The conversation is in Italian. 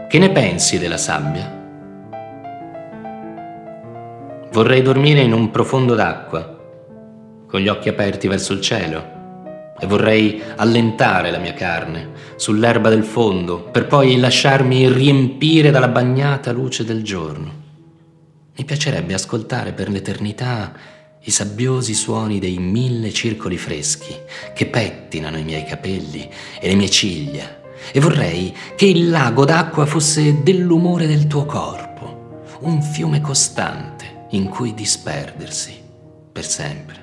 Che ne pensi della sabbia? Vorrei dormire in un profondo d'acqua, con gli occhi aperti verso il cielo, e vorrei allentare la mia carne sull'erba del fondo per poi lasciarmi riempire dalla bagnata luce del giorno. Mi piacerebbe ascoltare per l'eternità i sabbiosi suoni dei 1000 circoli freschi che pettinano i miei capelli e le mie ciglia, e vorrei che il lago d'acqua fosse dell'umore del tuo corpo, un fiume costante in cui disperdersi per sempre.